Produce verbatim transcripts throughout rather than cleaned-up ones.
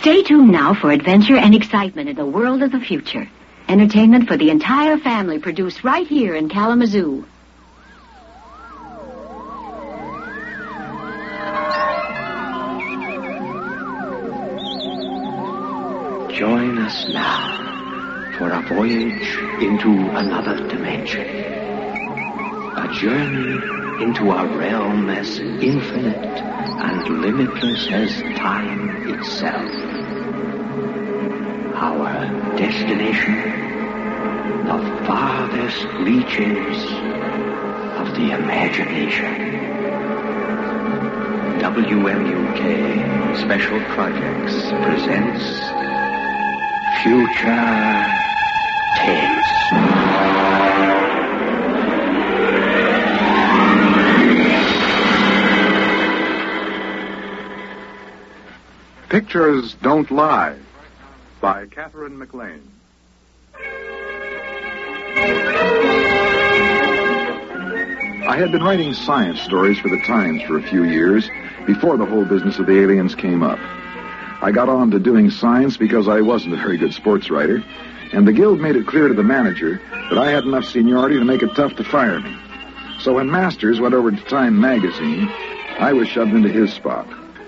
Stay tuned now for adventure and excitement in the world of the future. Entertainment for the entire family produced right here in Kalamazoo. Join us now for a voyage into another dimension. A journey into a realm as infinite and limitless as time itself. Our destination, the farthest reaches of the imagination. W M U K Special Projects presents Future Tales. Pictures Don't Lie by Catherine McLean. I had been writing science stories for the Times for a few years before the whole business of the aliens came up. I got on to doing science because I wasn't a very good sports writer, and the Guild made it clear to the manager that I had enough seniority to make it tough to fire me. So when Masters went over to Time magazine, I was shoved into his spot.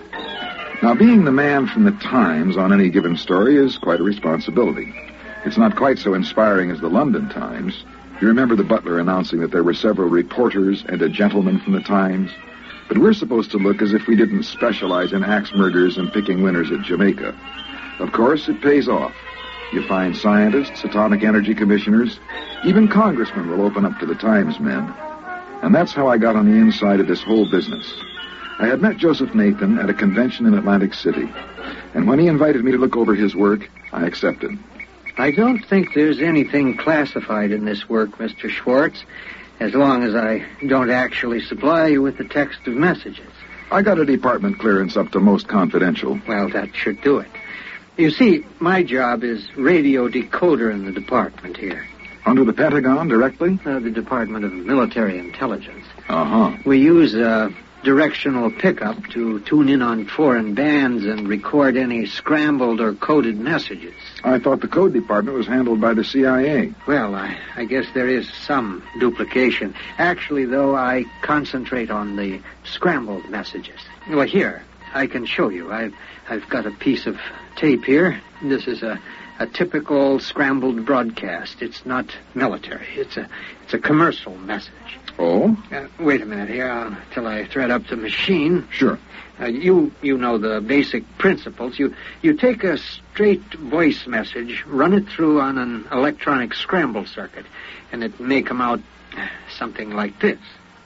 Now, being the man from the Times on any given story is quite a responsibility. It's not quite so inspiring as the London Times. You remember the butler announcing that there were several reporters and a gentleman from the Times? But we're supposed to look as if we didn't specialize in axe murders and picking winners at Jamaica. Of course, it pays off. You find scientists, atomic energy commissioners, even congressmen will open up to the Times men. And that's how I got on the inside of this whole business. I had met Joseph Nathan at a convention in Atlantic City, and when he invited me to look over his work, I accepted. I don't think there's anything classified in this work, Mister Schwartz, as long as I don't actually supply you with the text of messages. I got a department clearance up to most confidential. Well, that should do it. You see, my job is radio decoder in the department here. Under the Pentagon, directly? Uh, the Department of Military Intelligence. Uh-huh. We use uh, directional pickup to tune in on foreign bands and record any scrambled or coded messages. I thought the code department was handled by the C I A. Well, I, I guess there is some duplication. Actually, though, I concentrate on the scrambled messages. Well, here, I can show you. I've, I've got a piece of tape here. This is a, a typical scrambled broadcast. It's not military. It's a, it's a commercial message. Oh? Uh, wait a minute here uh, till I thread up the machine. Sure. Uh, you you know the basic principles. You you take a straight voice message, run it through on an electronic scramble circuit, and it may come out something like this.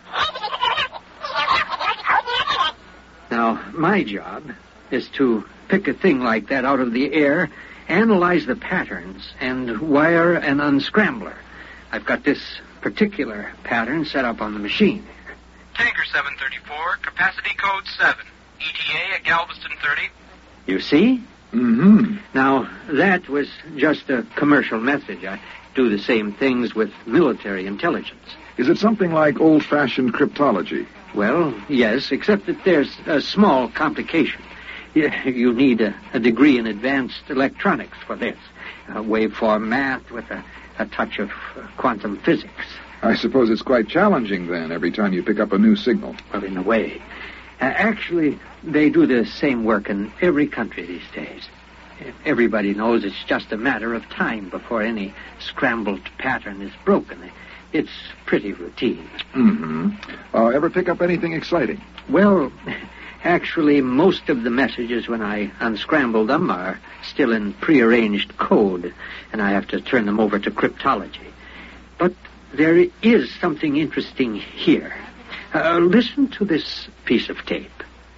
Now, my job is to pick a thing like that out of the air, analyze the patterns, and wire an unscrambler. I've got this particular pattern set up on the machine. Tanker seven thirty-four, capacity code seven. E T A at Galveston thirty. You see? Mm-hmm. Now, that was just a commercial message. I do the same things with military intelligence. Is it something like old-fashioned cryptology? Well, yes, except that there's a small complication. You, you need a, a degree in advanced electronics for this. Uh, waveform math with a, a touch of uh, quantum physics. I suppose it's quite challenging, then, every time you pick up a new signal. Well, in a way. Uh, actually, they do the same work in every country these days. Everybody knows it's just a matter of time before any scrambled pattern is broken. It's pretty routine. Mm-hmm. Uh, ever pick up anything exciting? Well, actually, most of the messages, when I unscramble them, are still in prearranged code, and I have to turn them over to cryptology. But there is something interesting here. Uh, listen to this piece of tape.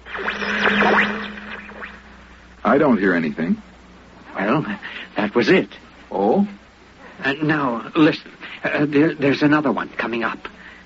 I don't hear anything. Well, that was it. Oh? Uh, now, listen. Uh, there, there's another one coming up.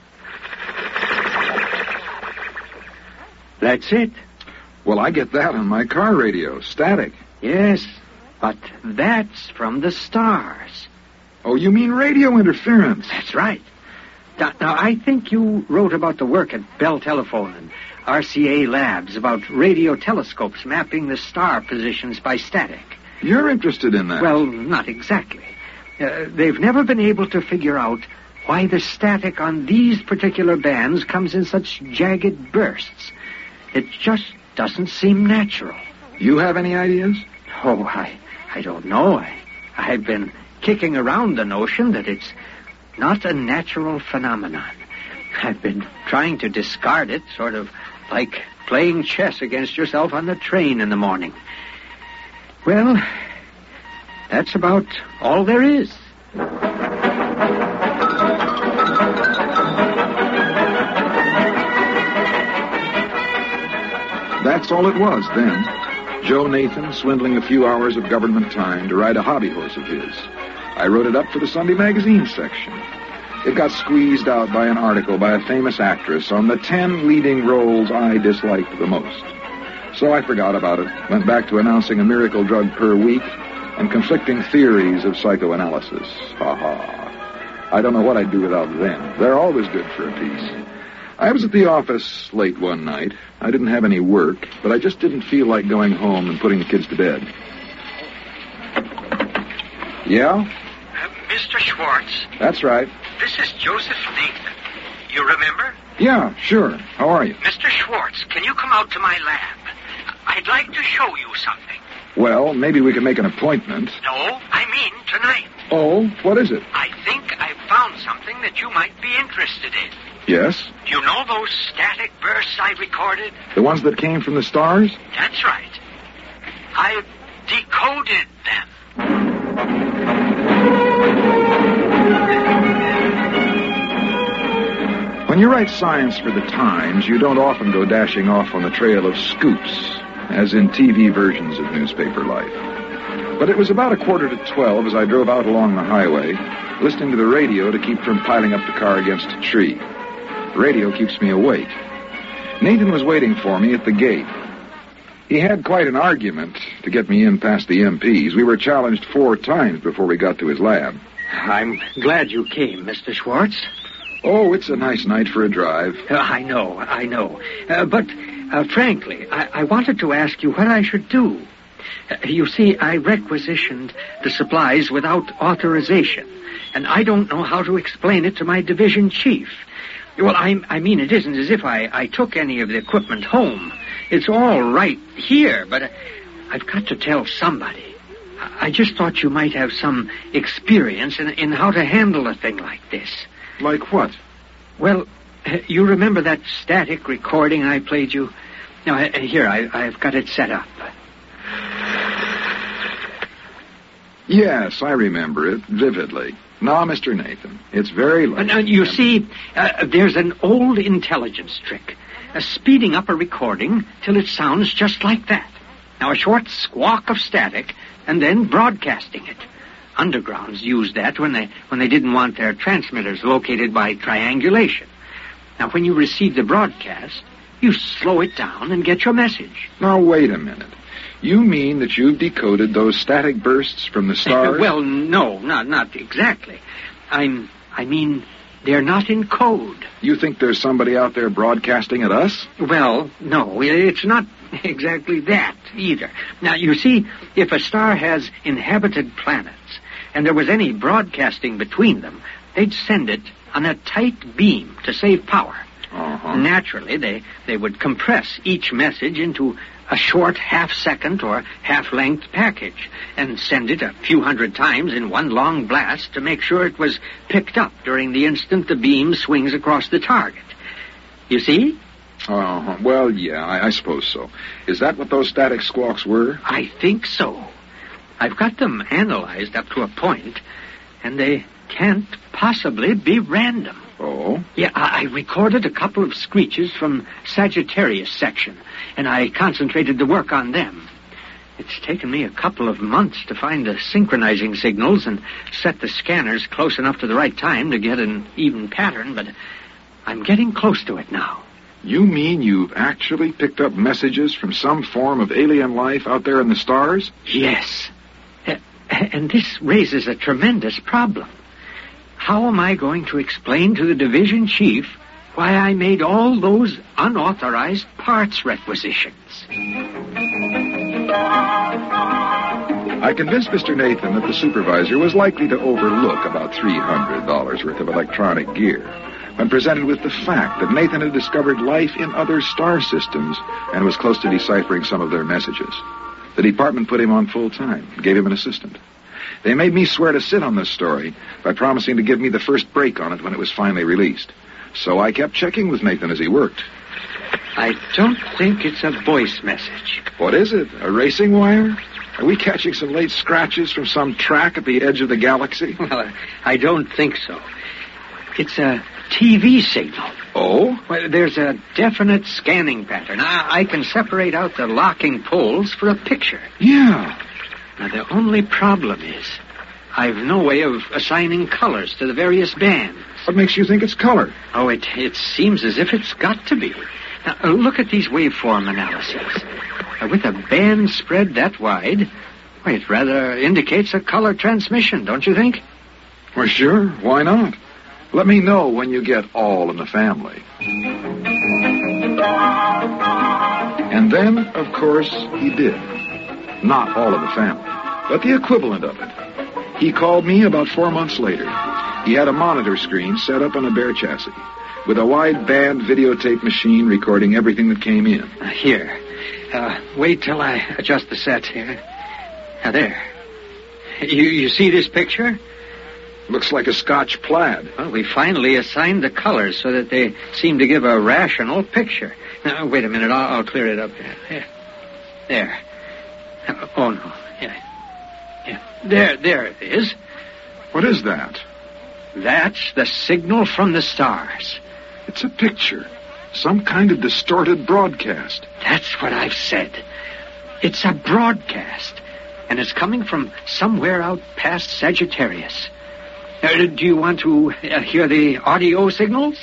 That's it. Well, I get that on my car radio, static. Yes, but that's from the stars. Oh, you mean radio interference? That's right. Now, now, I think you wrote about the work at Bell Telephone and R C A Labs about radio telescopes mapping the star positions by static. You're interested in that? Well, not exactly. Uh, they've never been able to figure out why the static on these particular bands comes in such jagged bursts. It just doesn't seem natural. You have any ideas? Oh, I, I don't know. I, I've been kicking around the notion that it's not a natural phenomenon. I've been trying to discard it, sort of like playing chess against yourself on the train in the morning. Well, that's about all there is. That's all it was then. Joe Nathan swindling a few hours of government time to ride a hobby horse of his. I wrote it up for the Sunday magazine section. It got squeezed out by an article by a famous actress on the ten leading roles I disliked the most. So I forgot about it, went back to announcing a miracle drug per week and conflicting theories of psychoanalysis. Ha ha. I don't know what I'd do without them. They're always good for a piece. I was at the office late one night. I didn't have any work, but I just didn't feel like going home and putting the kids to bed. Yeah? Uh, Mister Schwartz. That's right. This is Joseph Nathan. You remember? Yeah, sure. How are you? Mister Schwartz, can you come out to my lab? I'd like to show you something. Well, maybe we can make an appointment. No, I mean tonight. Oh, what is it? I think I've found something that you might be interested in. Yes? You know those static bursts I recorded? The ones that came from the stars? That's right. I've decoded them. When you write science for the Times, you don't often go dashing off on the trail of scoops, as in T V versions of newspaper life. But it was about a quarter to twelve as I drove out along the highway, listening to the radio to keep from piling up the car against a tree. The radio keeps me awake. Nathan was waiting for me at the gate. He had quite an argument to get me in past the M Ps. We were challenged four times before we got to his lab. I'm glad you came, Mister Schwartz. Oh, it's a nice night for a drive. Uh, I know, I know. Uh, but, uh, frankly, I-, I wanted to ask you what I should do. Uh, you see, I requisitioned the supplies without authorization, and I don't know how to explain it to my division chief. Well, I, I mean, it isn't as if I, I took any of the equipment home. It's all right here, but I've got to tell somebody. I just thought you might have some experience in, in how to handle a thing like this. Like what? Well, you remember that static recording I played you? Now, here, I, I've got it set up. Yes, I remember it vividly. Now, Mister Nathan, it's very late. Now, you see, uh, there's an old intelligence trick. Uh, speeding up a recording till it sounds just like that. Now, a short squawk of static, and then broadcasting it. Undergrounds used that when they when they didn't want their transmitters located by triangulation. Now, when you receive the broadcast, you slow it down and get your message. Now, wait a minute. You mean that you've decoded those static bursts from the stars? Well, no, not not exactly. I'm I mean, they're not in code. You think there's somebody out there broadcasting at us? Well, no, it's not exactly that either. Now, you see, if a star has inhabited planets and there was any broadcasting between them, they'd send it on a tight beam to save power. Uh-huh. Naturally, they, they would compress each message into a short half-second or half-length package and send it a few hundred times in one long blast to make sure it was picked up during the instant the beam swings across the target. You see? Uh-huh. Well, yeah, I, I suppose so. Is that what those static squawks were? I think so. I've got them analyzed up to a point, and they can't possibly be random. Oh? Yeah, I, I recorded a couple of screeches from Sagittarius section, and I concentrated the work on them. It's taken me a couple of months to find the synchronizing signals and set the scanners close enough to the right time to get an even pattern, but I'm getting close to it now. You mean you've actually picked up messages from some form of alien life out there in the stars? Yes. Uh, and this raises a tremendous problem. how am I going to explain to the division chief why I made all those unauthorized parts requisitions? I convinced Mister Nathan that the supervisor was likely to overlook about three hundred dollars worth of electronic gear when presented with the fact that Nathan had discovered life in other star systems and was close to deciphering some of their messages. The department put him on full time and gave him an assistant. They made me swear to sit on this story by promising to give me the first break on it when it was finally released. So I kept checking with Nathan as he worked. I don't think it's a voice message. What is it? A racing wire? Are we catching some late scratches from some track at the edge of the galaxy? Well, I don't think so. It's a T V signal. Oh? Well, there's a definite scanning pattern. I, I can separate out the locking poles for a picture. Yeah. Now, the only problem is I've no way of assigning colors to the various bands. What makes you think it's color? Oh, it, it seems as if it's got to be. Now, uh, look at these waveform analyses. Uh, with a band spread that wide, well, it rather indicates a color transmission, don't you think? Well, sure. Why not? Let me know when you get All in the Family. And then, of course, he did. Not All in the Family, but the equivalent of it. He called me about four months later. He had a monitor screen set up on a bare chassis with a wide-band videotape machine recording everything that came in. Uh, here. Uh, wait till I adjust the set here. Now, there. You, you see this picture? Looks like a Scotch plaid. Well, we finally assigned the colors so that they seem to give a rational picture. Now, wait a minute. I'll, I'll clear it up. There. There. Oh, no. Yeah. Yeah. There, there it is. What is that? That's the signal from the stars. It's a picture. Some kind of distorted broadcast. That's what I've said. It's a broadcast. And it's coming from somewhere out past Sagittarius. Uh, do you want to uh, hear the audio signals?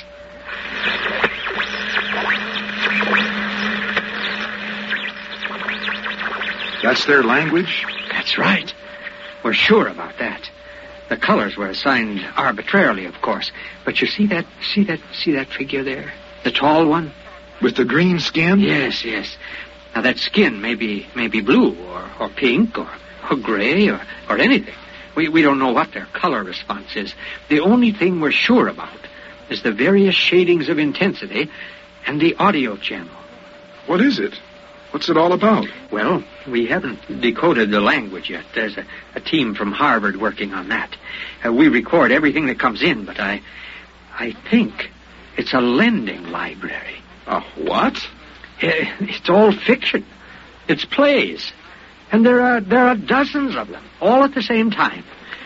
That's their language? That's right. We're sure about that. The colors were assigned arbitrarily, of course. But you see that, see that, see that figure there? The tall one? With the green skin? Yes, yes. Now, that skin may be, may be blue or, or pink or, or gray or, or anything. We, we don't know what their color response is. The only thing we're sure about is the various shadings of intensity and the audio channel. What is it? What's it all about? Well, we haven't decoded the language yet. There's a, a team from Harvard working on that. Uh, we record everything that comes in, but I, I think it's a lending library. A what? Uh, it's all fiction. It's plays. And there are there are dozens of them, all at the same time.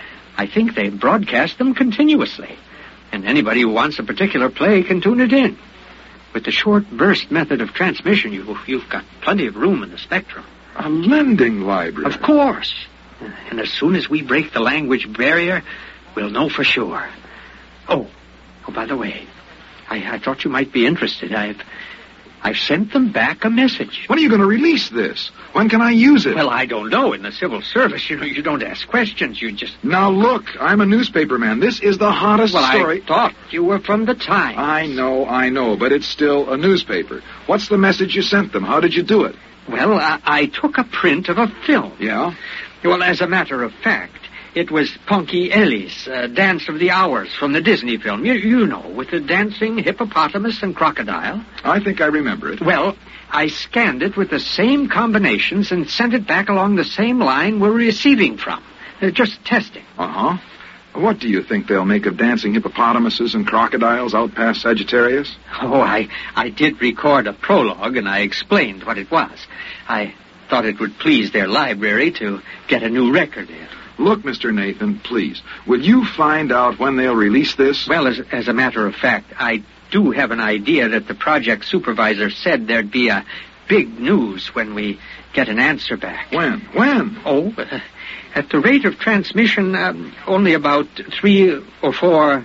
I think they broadcast them continuously. And anybody who wants a particular play can tune it in. With the short burst method of transmission, you, you've got plenty of room in the spectrum. A lending library? Of course. And as soon as we break the language barrier, we'll know for sure. Oh, oh, by the way, I, I thought you might be interested. I've... I've sent them back a message. When are you going to release this? When can I use it? Well, I don't know. In the civil service, you know, you don't ask questions. You just... Now, look, I'm a newspaper man. This is the hottest well, story. I thought you were from the Times. I know, I know, but it's still a newspaper. What's the message you sent them? How did you do it? Well, I, I took a print of a film. Yeah? Well, as a matter of fact, it was Punky Ellie's uh, Dance of the Hours from the Disney film. You, you know, with the dancing hippopotamus and crocodile. I think I remember it. Well, I scanned it with the same combinations and sent it back along the same line we're receiving from. Uh, just testing. Uh-huh. What do you think they'll make of dancing hippopotamuses and crocodiles out past Sagittarius? Oh, I, I did record a prologue, and I explained what it was. I thought it would please their library to get a new record in. Look, Mister Nathan, please, will you find out when they'll release this? Well, as, as a matter of fact, I do have an idea that the project supervisor said there'd be a big news when we get an answer back. When? When? Oh, uh, at the rate of transmission, um, only about three or four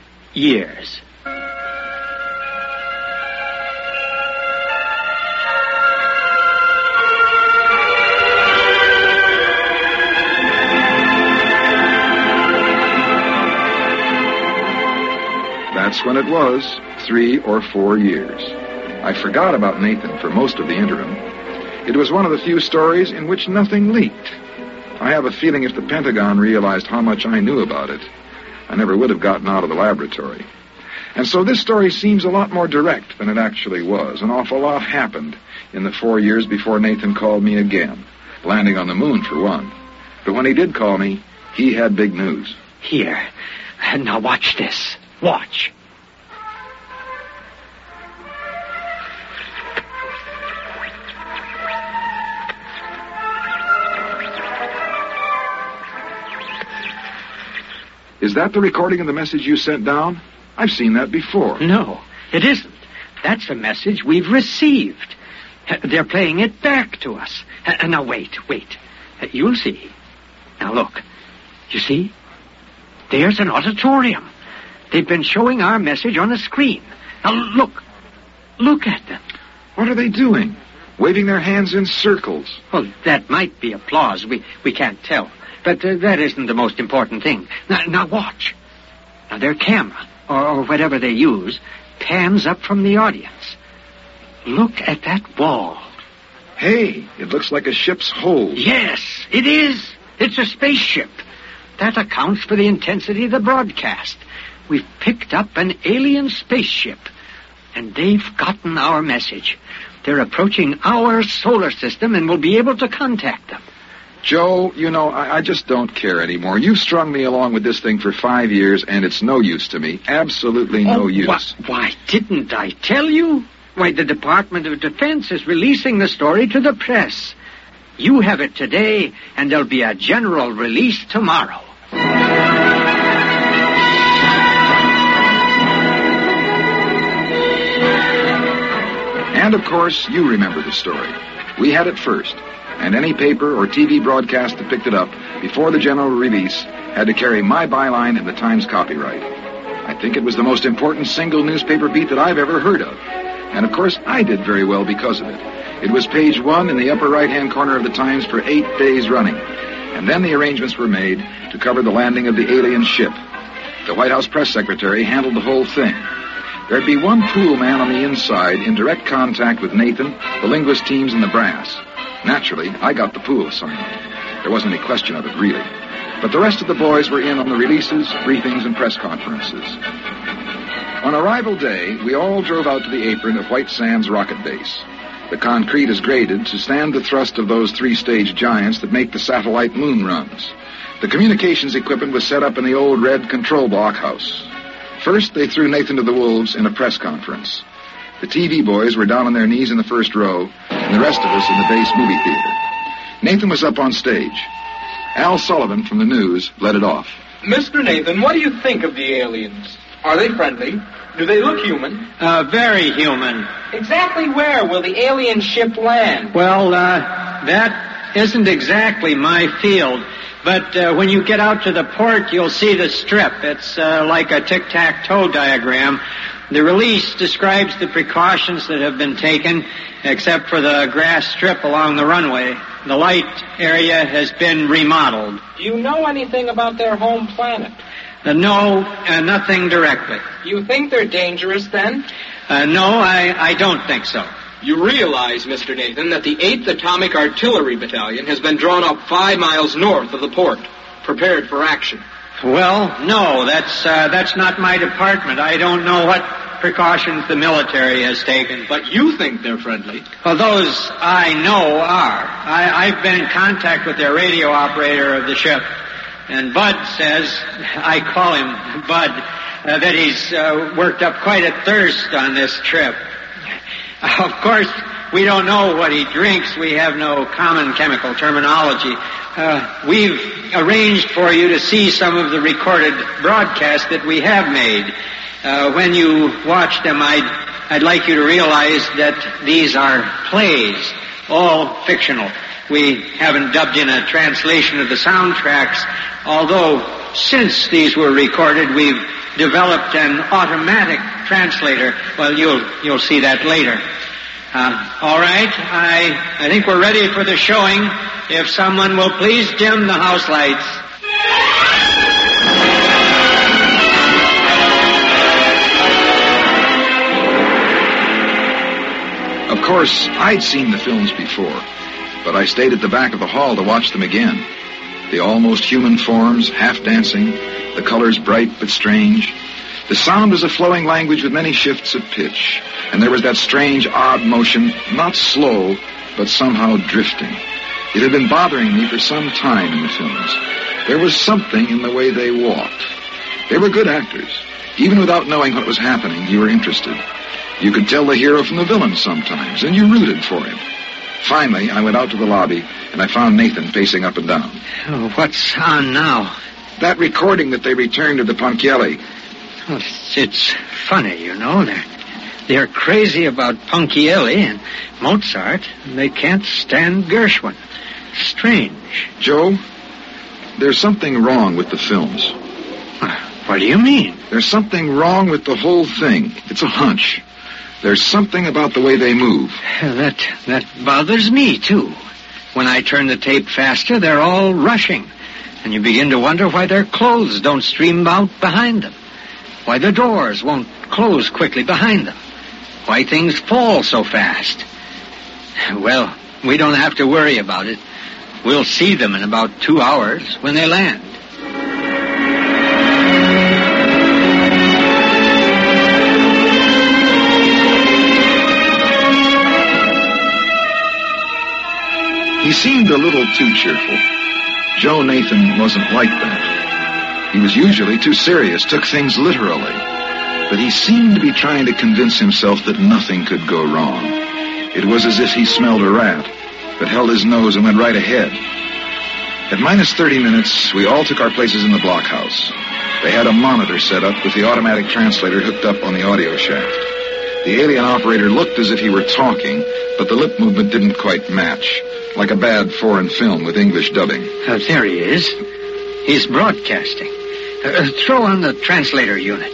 years. that's when it was, three or four years. I forgot about Nathan for most of the interim. It was one of the few stories in which nothing leaked. I have a feeling if the Pentagon realized how much I knew about it, I never would have gotten out of the laboratory. And so this story seems a lot more direct than it actually was. An awful lot happened in the four years before Nathan called me again, landing on the moon for one. But when he did call me, he had big news. Here. Now watch this. Watch. Is that the recording of the message you sent down? I've seen that before. No, it isn't. That's a message we've received. They're playing it back to us. Now, wait, wait. You'll see. Now, look. You see? There's an auditorium. They've been showing our message on a screen. Now, look. Look at them. What are they doing? Waving their hands in circles. Well, that might be applause. We, we can't tell. But uh, that isn't the most important thing. Now, now watch. Now, their camera, or, or whatever they use, pans up from the audience. Look at that wall. Hey, it looks like a ship's hold. Yes, it is. It's a spaceship. That accounts for the intensity of the broadcast. We've picked up an alien spaceship, and they've gotten our message. They're approaching our solar system and we'll be able to contact them. Joe, you know, I, I just don't care anymore. You've strung me along with this thing for five years, and it's no use to me. Absolutely no oh, use. Wh- why didn't I tell you? Why, the Department of Defense is releasing the story to the press. You have it today, and there'll be a general release tomorrow. And, of course, you remember the story. We had it first. And any paper or T V broadcast that picked it up before the general release had to carry my byline and the Times copyright. I think it was the most important single newspaper beat that I've ever heard of. And, of course, I did very well because of it. It was page one in the upper right-hand corner of the Times for eight days running. And then the arrangements were made to cover the landing of the alien ship. The White House press secretary handled the whole thing. There'd be one pool man on the inside in direct contact with Nathan, the linguist teams, and the brass. Naturally, I got the pool assignment. There wasn't any question of it, really. But the rest of the boys were in on the releases, briefings, and press conferences. On arrival day, we all drove out to the apron of White Sands Rocket Base. The concrete is graded to stand the thrust of those three-stage giants that make the satellite moon runs. The communications equipment was set up in the old red control block house. First, they threw Nathan to the wolves in a press conference. The T V boys were down on their knees in the first row, and the rest of us in the base movie theater. Nathan was up on stage. Al Sullivan from the news led it off. Mister Nathan, what do you think of the aliens? Are they friendly? Do they look human? Uh, very human. Exactly where will the alien ship land? Well, uh, that isn't exactly my field. But uh, when you get out to the port, you'll see the strip. It's uh, like a tic-tac-toe diagram. The release describes the precautions that have been taken, except for the grass strip along the runway. The light area has been remodeled. Do you know anything about their home planet? Uh, no, uh, nothing directly. You think they're dangerous, then? Uh, no, I, I don't think so. You realize, Mister Nathan, that the eighth Atomic Artillery Battalion has been drawn up five miles north of the port, prepared for action. Well, no, that's uh, that's not my department. I don't know what precautions the military has taken. But you think they're friendly? Well, those I know are. I, I've been in contact with their radio operator of the ship, and Bud says, I call him Bud, uh, that he's uh, worked up quite a thirst on this trip. Of course, we don't know what he drinks. We have no common chemical terminology. Uh, we've arranged for you to see some of the recorded broadcasts that we have made. Uh, when you watch them, I'd, I'd like you to realize that these are plays, all fictional. We haven't dubbed in a translation of the soundtracks, although since these were recorded, we've developed an automatic translator. Well, you'll you'll see that later. Uh, all right, I I think we're ready for the showing. If someone will please dim the house lights. course, I'd seen the films before, but I stayed at the back of the hall to watch them again. The almost human forms, half dancing, the colors bright but strange. The sound was a flowing language with many shifts of pitch, and there was that strange, odd motion, not slow, but somehow drifting. It had been bothering me for some time in the films. There was something in the way they walked. They were good actors. Even without knowing what was happening, you were interested. You could tell the hero from the villain sometimes, and you rooted for him. Finally, I went out to the lobby, and I found Nathan pacing up and down. Oh, what's on now? That recording that they returned to the Ponchielli. Well, it's funny, you know. They're, they're crazy about Ponchielli and Mozart, and they can't stand Gershwin. Strange. Joe, there's something wrong with the films. What do you mean? There's something wrong with the whole thing. It's a hunch. There's something about the way they move. That that bothers me, too. When I turn the tape faster, they're all rushing. And you begin to wonder why their clothes don't stream out behind them. Why the doors won't close quickly behind them. Why things fall so fast. Well, we don't have to worry about it. We'll see them in about two hours when they land. He seemed a little too cheerful. Joe Nathan wasn't like that. He was usually too serious, took things literally. But he seemed to be trying to convince himself that nothing could go wrong. It was as if he smelled a rat, but held his nose and went right ahead. At minus thirty minutes, we all took our places in the blockhouse. They had a monitor set up with the automatic translator hooked up on the audio shaft. The alien operator looked as if he were talking, but the lip movement didn't quite match. Like a bad foreign film with English dubbing. Uh, there he is. He's broadcasting. Uh, throw on the translator unit.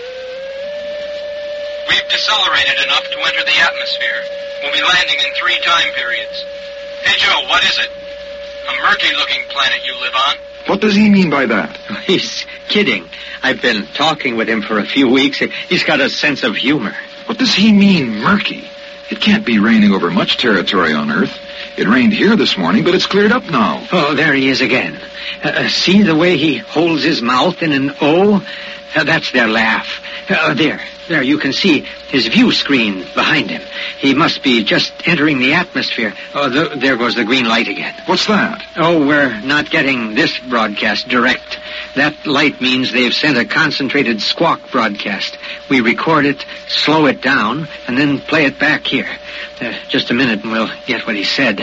We've decelerated enough to enter the atmosphere. We'll be landing in three time periods. Hey, Joe, what is it? A murky-looking planet you live on? What does he mean by that? He's kidding. I've been talking with him for a few weeks. He's got a sense of humor. What does he mean, murky? It can't be raining over much territory on Earth. It rained here this morning, but it's cleared up now. Oh, there he is again. Uh, see the way he holds his mouth in an O? Uh, that's their laugh. Uh, there, there, you can see his view screen behind him. He must be just entering the atmosphere. Oh, the, there goes the green light again. What's that? Oh, we're not getting this broadcast direct. That light means they've sent a concentrated squawk broadcast. We record it, slow it down, and then play it back here. Uh, just a minute and we'll get what he said.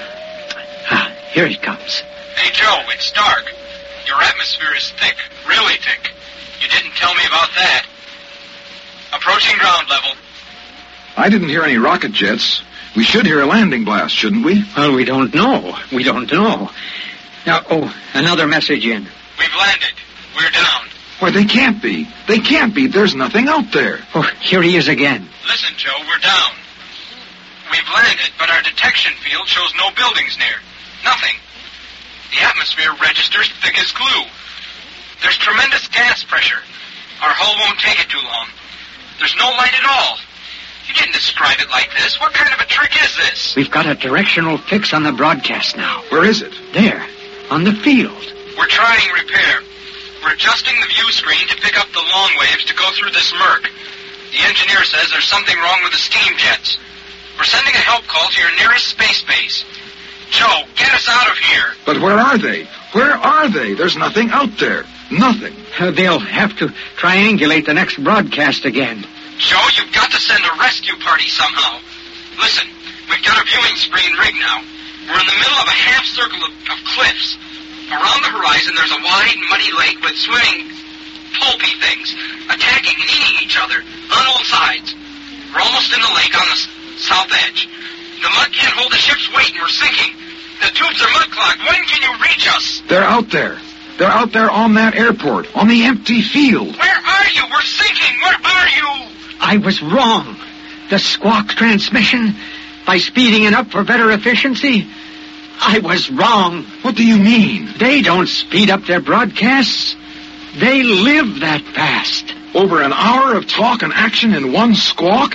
Ah, here he comes. Hey, Joe, it's dark. Your atmosphere is thick, really thick. You didn't tell me about that. Approaching ground level. I didn't hear any rocket jets. We should hear a landing blast, shouldn't we? Well, we don't know. We don't know. Now, oh, another message in. We've landed. We're down. Why, they can't be. They can't be. There's nothing out there. Oh, here he is again. Listen, Joe, we're down. We've landed, but our detection field shows no buildings near. Nothing. The atmosphere registers thick as glue. There's tremendous gas pressure. Our hull won't take it too long. There's no light at all. You didn't describe it like this. What kind of a trick is this? We've got a directional fix on the broadcast now. Where is it? There, on the field. We're trying repair. We're adjusting the view screen to pick up the long waves to go through this murk. The engineer says there's something wrong with the steam jets. We're sending a help call to your nearest space base. Joe, get us out of here. But where are they? Where are they? There's nothing out there. Nothing. Uh, they'll have to triangulate the next broadcast again. Joe, you've got to send a rescue party somehow. Listen, we've got a viewing screen rigged now. We're in the middle of a half circle of, of cliffs. Around the horizon, there's a wide, muddy lake with swimming, pulpy things, attacking and eating each other on all sides. We're almost in the lake on the s- south edge. The mud can't hold the ship's weight, and we're sinking. The tubes are mud clogged. When can you reach us? They're out there. They're out there on that airport, on the empty field. Where are you? We're sinking. Where are you? I was wrong. The squawk transmission, by speeding it up for better efficiency, I was wrong. What do you mean? They don't speed up their broadcasts. They live that fast. Over an hour of talk and action in one squawk?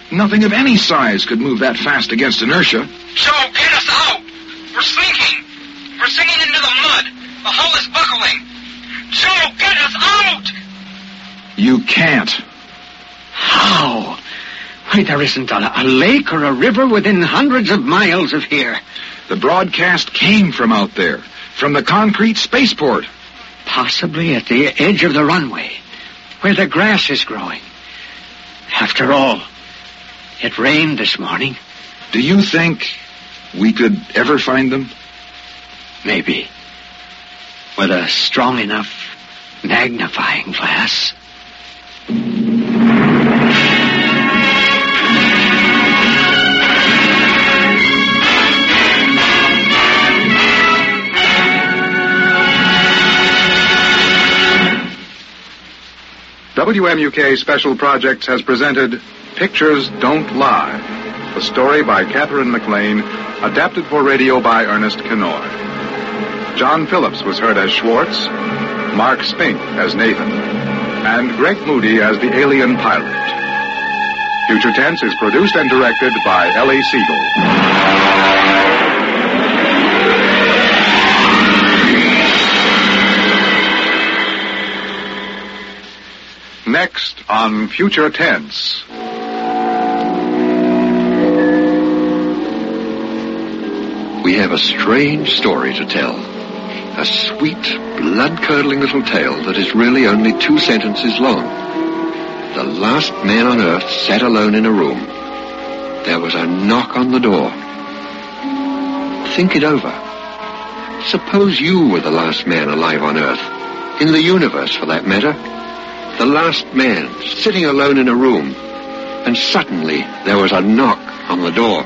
Nothing of any size could move that fast against inertia. Joe, get us out! We're sinking! We're sinking into the mud! The hull is buckling! Joe, get us out! You can't. How? Why, there isn't a, a lake or a river within hundreds of miles of here. The broadcast came from out there, from the concrete spaceport. Possibly at the edge of the runway, where the grass is growing. After all, it rained this morning. Do you think we could ever find them? Maybe. With a strong enough magnifying glass. W M U K Special Projects has presented Pictures Don't Lie, a story by Catherine McLean, adapted for radio by Ernest Kenoy. John Phillips was heard as Schwartz, Mark Spink as Nathan, and Greg Moody as the alien pilot. Future Tense is produced and directed by Ellie Siegel. Next on Future Tense. We have a strange story to tell. A sweet, blood-curdling little tale that is really only two sentences long. The last man on Earth sat alone in a room. There was a knock on the door. Think it over. Suppose you were the last man alive on Earth, in the universe for that matter. The last man, sitting alone in a room, and suddenly there was a knock on the door.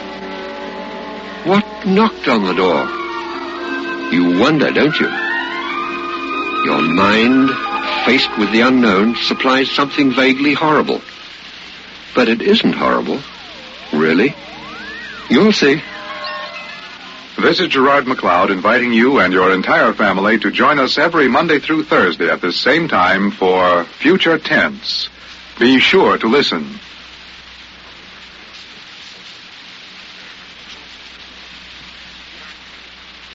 What knocked on the door? You wonder, don't you? Your mind, faced with the unknown, supplies something vaguely horrible. But it isn't horrible. Really? You'll see. This is Gerard McLeod inviting you and your entire family to join us every Monday through Thursday at this same time for Future Tense. Be sure to listen.